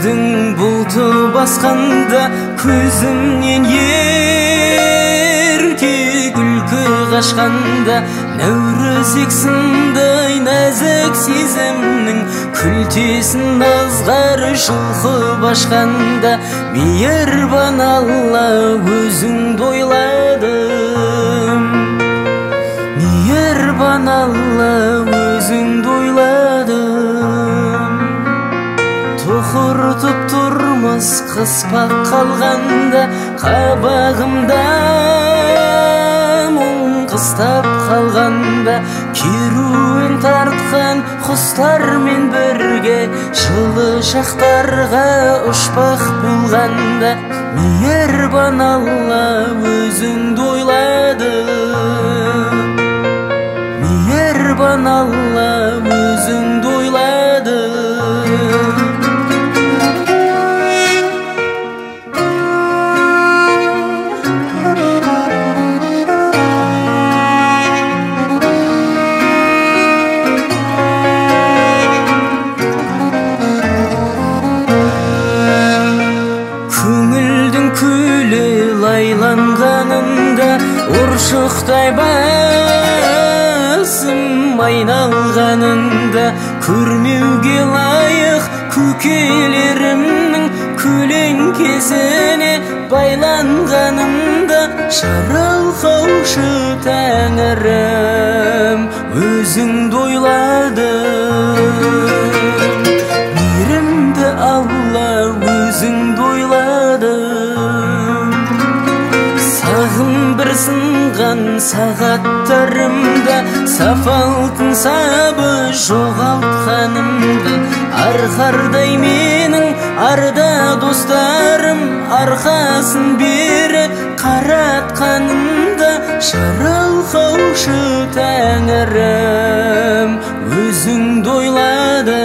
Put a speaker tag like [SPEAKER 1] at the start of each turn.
[SPEAKER 1] күздің бұлты басқанда көзімнен ерке күлкі қашқанда нәурізек сындай нәзік сезімнің күлтесін азғары жұлқып ашқанда мейірбан Алла өзіңді ойладым, мейірбан Алла өзіңді ойладым. Тұқыртып тұрмас қыспақ қалғанда қабағымда мұң қыстап қалғанда керуен тартқан құстармен бірге жылы шақтарға ұшпақ болғанда мейірбан Алла өзіңді ойладым, мейірбан Алла өзіңді ойладым. Лайланғанында ұршықтай басым айналғанында көрмеуге лайық көкелерімнің көлеңкесіне байланғанымда жаралқаушы тәңірім өзіңді ойладым, мейірімді Алла өзіңді ойладым. Сағым бір сынған сағаттарымда саф алтын сабы жоғалтқанымда арқардай менің арда достарым арқасын бері қаратқанымда жаралқаушы тәңірім өзіңді ойладым,